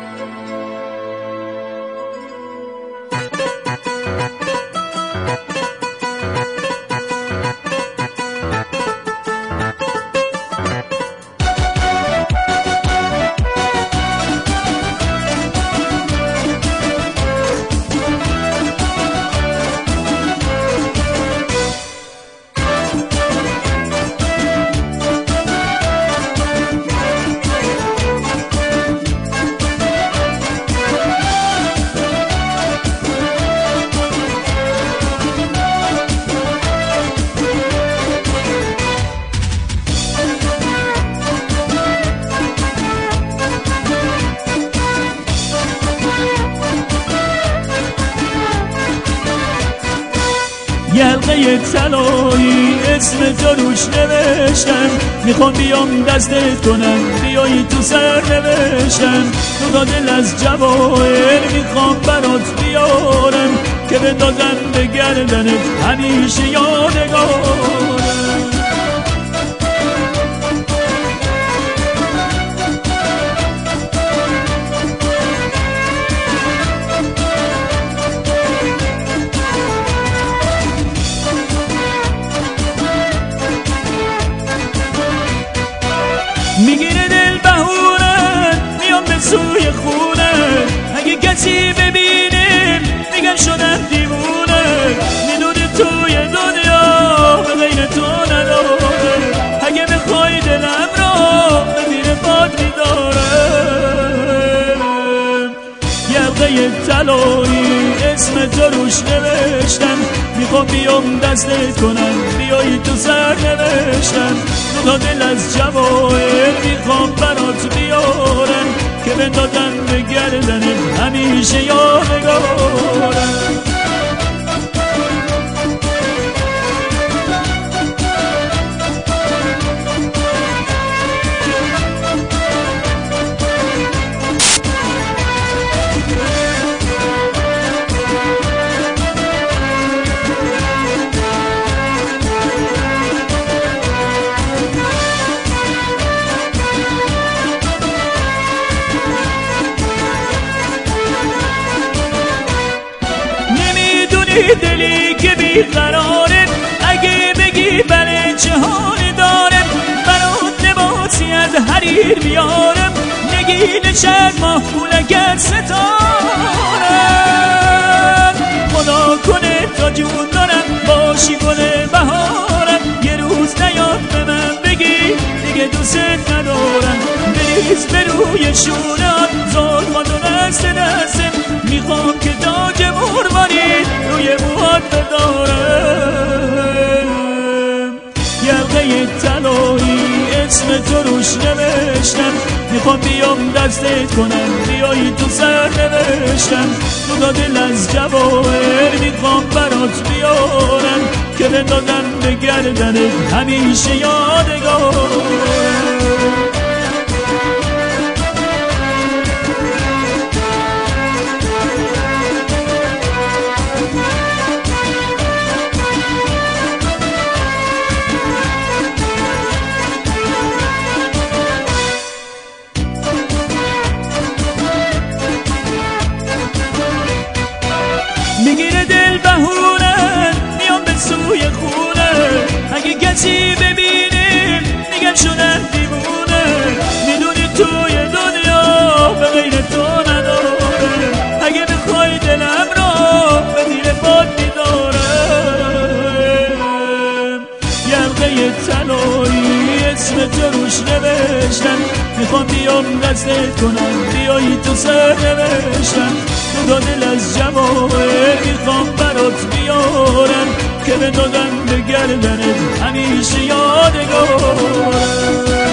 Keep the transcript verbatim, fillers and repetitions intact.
یه حلقه طلایی اسم تو روش نوشتم، میخوام بیام دستت کنم بیایی تو سر نوشتم. تو دل از جواهر میخوام برات بیارم که بندازم به گردنت همیشه یادگارم. میگیره دل بهونه میام به سوی خونه، اگه کسی ببینه میگن شدم دیوونه. میدونی توی دنیا به غیر تو نداره، اگه بخوای دلم را به زیر پات میدارم. یه حلقه طلایی اسم تو روش نوشتم، میخوام بیام دستت کنم بیایی تو سر نوشتم. تا دل از جواهر میخوام برات بیارم که بندازم به گردنت همیشه یادگارم. دلی که بیقراره، اگه بگی بله چه حالی داره، برات لباسی از حریر بیارم، نگین شد ماه پولکت ستارم. خدا کنه تا جون دارم باشی گل بهارم، یه روز نیاد به من بگی دیگه دوست ندارم. بریز به روی شونم ظلمات و دست دستم، میخوام که تاج مرمانی روی موهات بدارم. یه حلقه طلایی اسم تو روش نوشتم، میخوام بیام دستت کنم بیایی تو سر نوشتم. تو دل از جواهر میخوام برات بیارم که بندازم به گردنت همیشه یادگارم. میگیره دل بهونه میام به سوی خونه، اگه کسی ببینه میگن شدم دیوونه. میدونی توی دنیا به غیر تو نداره، اگه بخوای دلم را به زیر پات میدارم. یه حلقه طلایی اسم تو روش نوشتم، میخوام بیام دستت کنم بیایی تو سر نوشتم. تو دل از جواهر میخوام برات بیارم که بندازم به گردنت همیشه یادگارم.